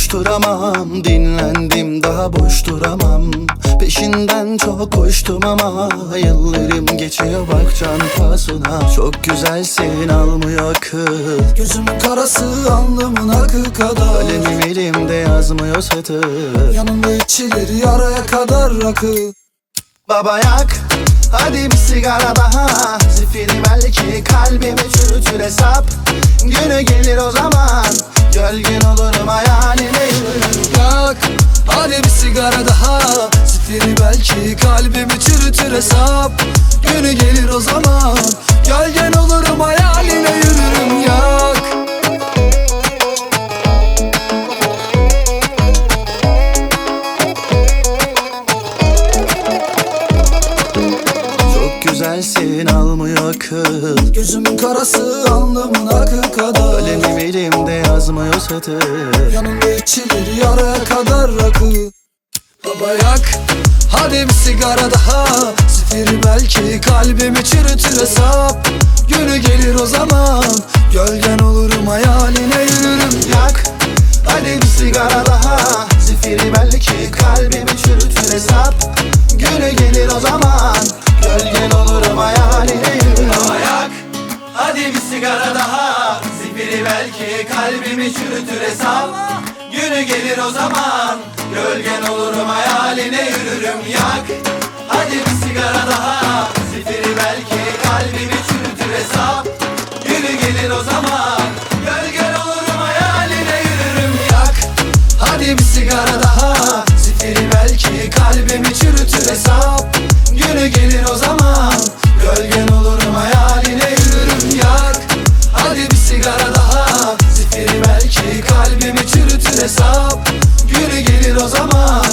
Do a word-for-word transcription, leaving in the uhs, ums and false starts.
koşturamam. Dinlendim daha boş duramam. Peşinden çok koştum ama yıllarım geçiyor bak can pahasına. Çok güzelsin almıyor akıl. Gözümün karası alnımın akı kadar. Kalemim elimde yazmıyor satır. Yanımda içilir yaraya kadar rakı. Baba yak, hadi bir sigara daha. Zifiri belki kalbimi çürütür hesap. Günü gelir o zaman, gölgen olurum hayaline yürürüm. Yak, hadi bir sigara daha. Zifiri belki kalbimi çürütür hesap. Günü gelir o zaman, gölgen olurum hayaline yürürüm. Yak. Güzelsin almıyor akıl. Gözümün karası alnımın akı kadar. Kalemim elimde yazmıyor satır. Yanımda içilir yaraya kadar rakı. Baba yak, hadi bir sigara daha. Zifiri belki kalbimi çürütür hesap. Günü gelir o zaman, gölgen olurum hayaline yürürüm. Yak, hadi bir sigara daha. Zifiri belki kalbimi çürütür hesap. Günü gelir o zaman, gölgen olurum hayaline yürürüm. Yak, hadi bir sigara daha. Zifiri belki kalbimi çürütür hesap. Günü gelir o zaman, gölgen olurum hayaline yürürüm. Yak, hadi bir sigara daha. Zifiri belki kalbimi çürütür hesap. Günü gelir o zaman, gölgen olurum hayaline yürürüm. Yak, hadi bir sigara daha. Zifiri belki kalbimi çürütür hesap. Günü gelir o zaman, gölgen olurum hayaline yürürüm. Yak, hadi bir sigara daha. Zifiri belki kalbimi çürütür hesap. Günü gelir o zaman,